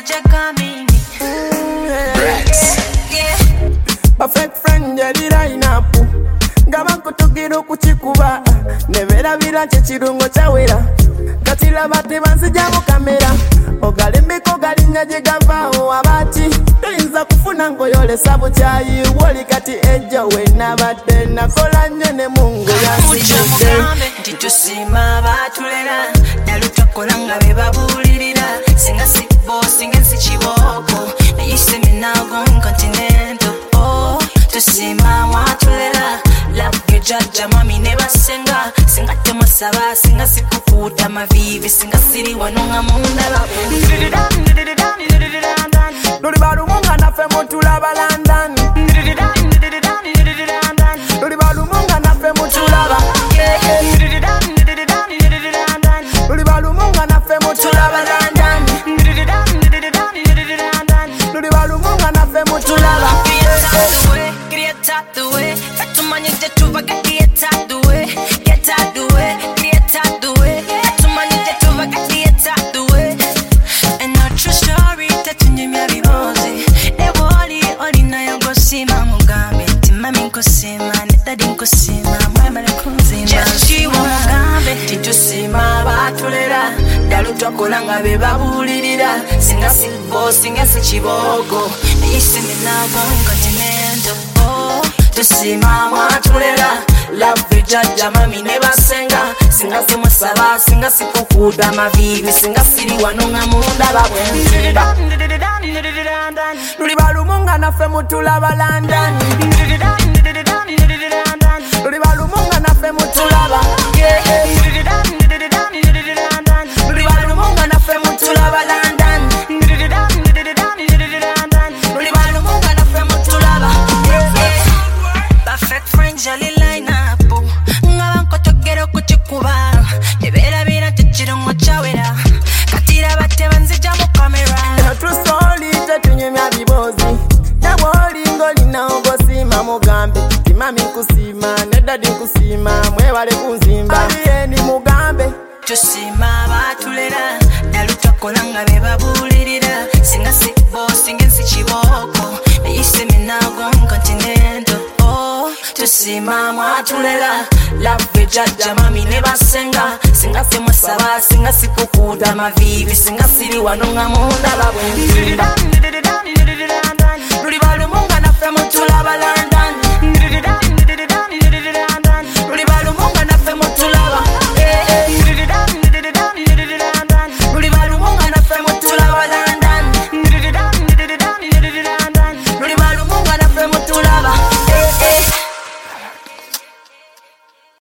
Perfect friend yali line up ngaba kutugiro kuchikuba nevera biranche chirungo chawera katila bate banzija mu kamera ogalembeko galinyaje gavao abati tuyinza kufuna ngoyole sabu chayi woli kati ejo we nabadde nakola nyene mungu yansijude nditusima batulera dalutakola nga bebabulirira singa si boss singa si chiboko nayise minago continental tusima mwatulera labge jaja mami nebasenga singa temusaba singa sikukuta mavivi singa siri wanonga mundala Luli balumunga nafe mutulaba London Luli balumunga nafe mutulaba Luli balumunga nafe mutulaba London Luli balumunga nafe mutulaba Get out the way, tatumanye jetuva get out the way, get out the way, get out the way, tatumanye jetuva get out the way. And not true story, tatunye myabibozi. Ewoli olina yogosima mugambe, timami nkosima, netadi nkosima, mwemale kunzima. Jechiwa mugambe, titusima batulera, dalutakola nga bebabulirira, singa si boss, singa si chiboko, nayise minago incontinental. Tusima mwatulera love jaja mami nebasenga singa semusaba singa sikukuda mavivi singa siri wanonga munda babwenda Luli balumunga nafe mutulaba London Luli balumunga nafe mutulaba Luli balumunga nafe mutulaba London Luli balumunga nafe mutulaba Perfect friends jali line up ngabanko togero kuchikuba nebera bira tichirongo chawera katira bate banzija mu camera no true story tatunye myabibozi naboli ngoli na ogosima mugambe timami kusima nedadi kusima mwebale kunzimba alieni mugambe tusima batulera dalutakola nga bebabulirira singa si boss singa si chiboko nayise minago continental tusima mwatulera love jaja mami nebasenga singa semusaba singa sikukuda mavivi singa siri wanonga munda babwenda Luli balumunga nafe mutulaba London